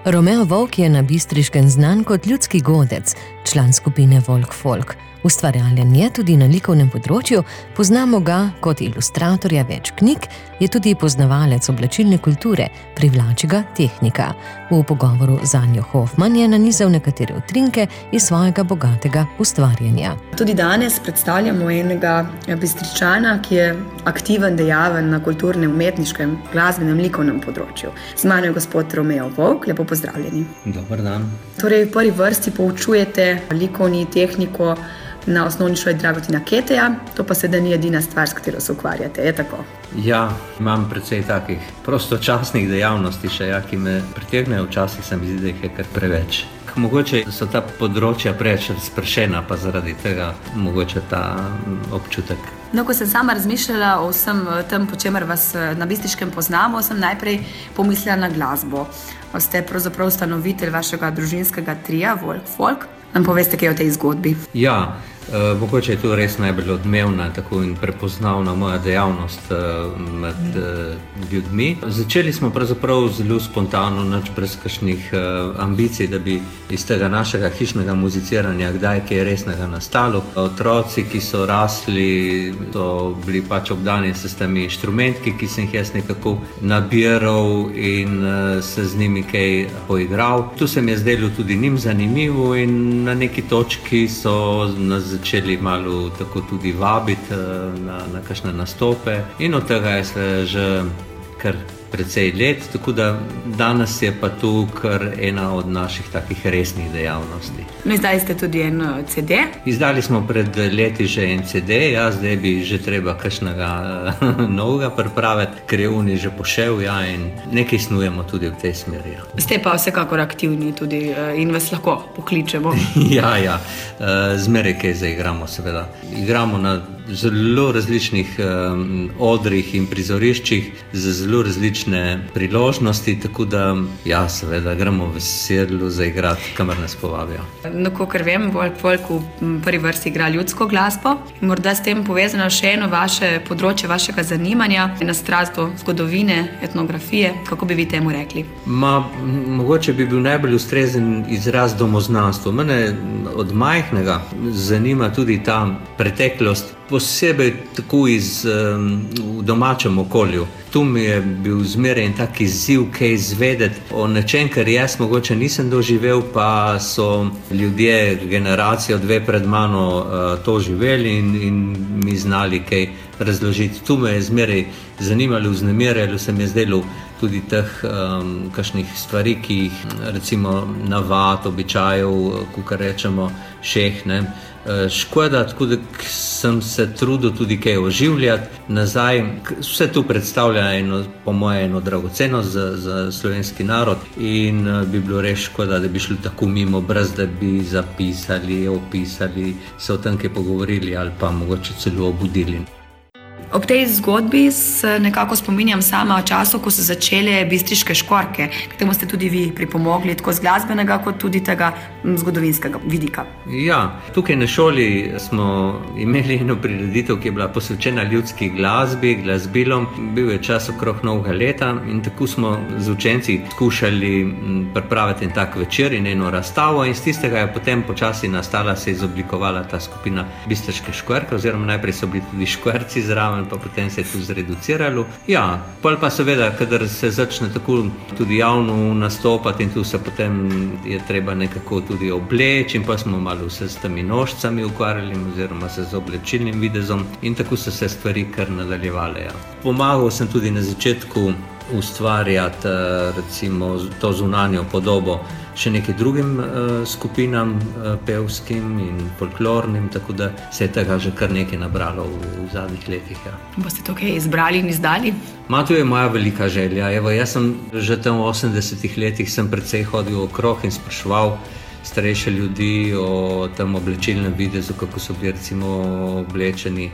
Romeo Vovk je na Bistriškem znan kot ljudski godec, član skupine Volk Folk. Ustvarjalen je tudi na likovnem področju, poznamo ga kot ilustratorja več knjig, je tudi poznavalec oblačilne kulture, privlači ga tehnika. V pogovoru z Anjo Hofman je nanizal nekatere utrinke iz svojega bogatega ustvarjanja. Tudi danes predstavljamo enega Bistričana, ki je aktiven, dejaven na kulturnem, umetniškem, glasbenem, likovnem področju. Z mano je gospod Romeo Vovk, lepo pozdravljeni. Dobar dan. Torej, v prvi vrsti poučujete likovni tehniko na osnovni šoli Dragutina Keteja, to pa seveda ni edina stvar, s katero se ukvarjate, je tako? Ja, imam precej takih prostočasnih dejavnosti še, ki me pritegnejo, včasih se mi zdi, da jih je kar preveč. Mogoče so ta področja preveč razpršena, pa zaradi tega mogoče ta občutek. No, ko sem sama razmišljala o vsem tem, po čemer vas na Bistriškem poznamo, sem najprej pomislila na glasbo. Ste pravzaprav ustanovitelj vašega družinskega tria Volk Folk. Nam poveste kaj o tej zgodbi? Ja, mogoče je to res najbolj odmevna tako in prepoznavna moja dejavnost med ljudmi. Začeli smo pravzaprav zelo spontano, nič brez kakšnih ambicij, da bi iz tega našega hišnega muziciranja kdaj kaj resnega nastalo. Otroci, ki so rasli, so bili pač obdani s temi inštrumentki, ki sem jih jaz nekako nabiral in se z njimi kaj poigral. Tu se mi je zdelo tudi njim zanimivo in na neki točki so nas začeli malo tako tudi vabiti na kakšne nastope in od tega je se že kar precej let, tako da danes je pa tu kar ena od naših takih resnih dejavnosti. No, izdali ste tudi en CD? Izdali smo pred leti že en CD, ja, zdaj bi že treba kakšnega novega pripraviti, ker je uni že pošel, ja, in nekaj snujemo tudi v tej smeri. Ja. Ste pa vsekakor aktivni tudi in vas lahko pokličemo. Ja, zmeraj kaj zaigramo seveda. Igramo na zelo različnih odrih in prizoriščih za zelo različne priložnosti, tako da ja, seveda gremo v sedlu zaigrati, kamor nas povabijo. No, kakor vem, Volk Folk v prvi vrsti igra ljudsko glasbo. Morda s tem povezano še eno vaše področje vašega zanimanja, ena strast do zgodovine, etnografije, kako bi vi temu rekli? Mogoče bi bil najbolj ustrezen izraz domoznanstvo. Mene od majhnega zanima tudi ta preteklost, posebej tako v domačem okolju. Tu mi je bil zmeraj en tak izziv, kaj izvedeti o nečem, kar jaz mogoče nisem doživel, pa so ljudje, generacijo dve pred mano to živeli in mi znali kaj razložiti. Tu me je zmeraj zanimalo, vznemirjalo se mi je zdelo tudi teh kakšnih stvari, ki jih recimo navad, običajev, kakor rečemo, šeh, ne. Škoda, tako da sem se trudil tudi kaj oživljati nazaj. Vse to predstavlja po moje eno dragocenost za slovenski narod in bi bilo res škoda, da bi šli tako mimo, brez da bi zapisali, opisali, se o tem kaj pogovorili ali pa mogoče celo obudili. Ob tej zgodbi se nekako spominjam sama o času, ko so začele Bistriške školjke, k temu ste tudi vi pripomogli, tako z glasbenega kot tudi tega zgodovinskega vidika. Ja, tukaj na šoli smo imeli eno prireditev, ki je bila posvečena ljudski glasbi, glasbilom. Bil je čas okrog novega leta in tako smo z učenci skušali pripraviti en tak večer in eno razstavo in z tistega je potem počasi nastala, se je izoblikovala ta skupina Bistriške školjke, oziroma najprej so bili tudi školjci zraven, pa potem se je to zreduciralo. Ja, pol pa seveda, kadar se začne tako tudi javno nastopati in tu se potem je treba nekako tudi obleči in pa smo malo se s temi nožcami ukvarjali oziroma se z oblečilnim videzom in tako so se stvari kar nadaljevale. Ja. Pomagal sem tudi na začetku ustvarjati recimo to zunanjo podobo še nekaj drugim skupinam pevskim in folklornim, tako da se je tega že kar nekaj nabralo v zadnjih letih. Ja. Boste to kaj izbrali in izdali? To je moja velika želja. Evo, jaz sem že tam v 80-ih letih sem precej hodil okrog in spraševal starejše ljudi o tem oblečilnem videzu, kako so bili recimo oblečeni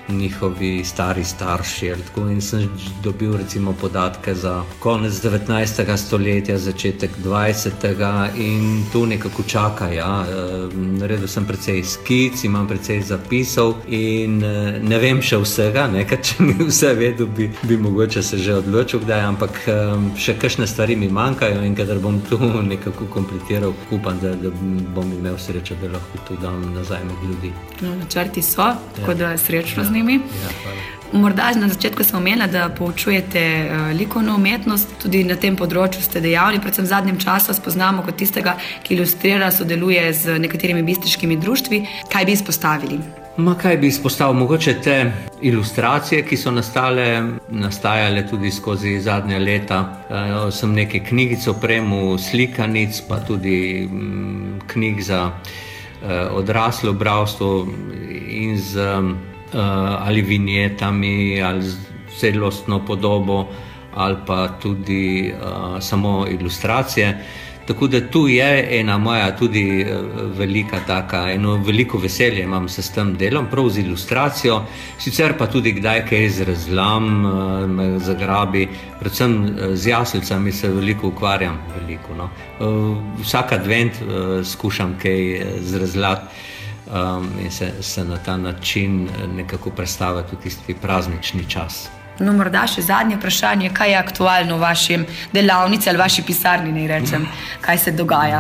njihovi stari starši. In sem dobil recimo podatke za konec 19. stoletja, začetek 20. in tu nekako čaka. Ja. Naredil sem precej skic, imam precej zapisov in ne vem še vsega, ker če mi vse vedel, bi mogoče se že odločil kdaj, ampak še kakšne stvari mi manjkajo in kadar bom tu nekako kompletiral, upam, da bom imel srečo, da lahko tu dam nazaj med ljudi. No, načrti so, tako da srečno z njimi. Morda na začetku sem omenila, da poučujete likovno umetnost, tudi na tem področju ste dejavni, predvsem v zadnjem času spoznamo kot tistega, ki ilustrira, sodeluje z nekaterimi bistriškimi društvi. Kaj bi izpostavili? Kaj bi izpostavil? Mogoče te ilustracije, ki so nastajale tudi skozi zadnja leta. Sem nekaj knjigic opremil, slikanic, pa tudi knjig za odraslo bralstvo in z ali vinjetami, ali z celostno podobo, ali pa tudi samo ilustracije. Tako da tu je ena moja tudi velika taka, eno veliko veselje imam s tem delom, prav z ilustracijo, sicer pa tudi kdaj kaj zrezlam, me zagrabi, predvsem z jaslicami se veliko ukvarjam, no. Vsak advent skušam kaj zrezlati in se na ta način nekako predstaviti v tisti praznični čas. No, morda še zadnje vprašanje, kaj je aktualno v vaši delavnici ali vaši pisarni, ne rečem, kaj se dogaja?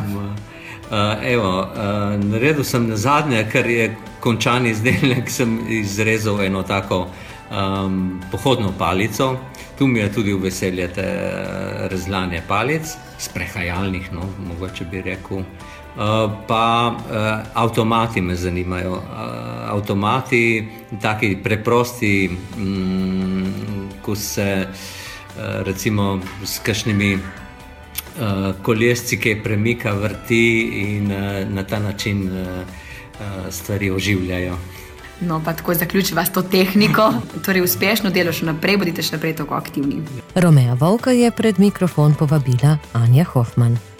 Naredil sem nazadnje, ker je končan izdelek, sem izrezal eno tako pohodno palico. Tu mi je tudi v veselje te rezlanje palic, sprehajalnih, no, mogoče bi rekel. Pa avtomati me zanimajo. Avtomati, taki preprosti, ko se recimo s kakšnimi kolesci kaj premika, vrti in na ta način stvari oživljajo. No, pa tako zaključiva s to tehniko. Torej, uspešno delo še naprej, bodite še naprej tako aktivni. Romea Vovka je pred mikrofon povabila Anja Hofman.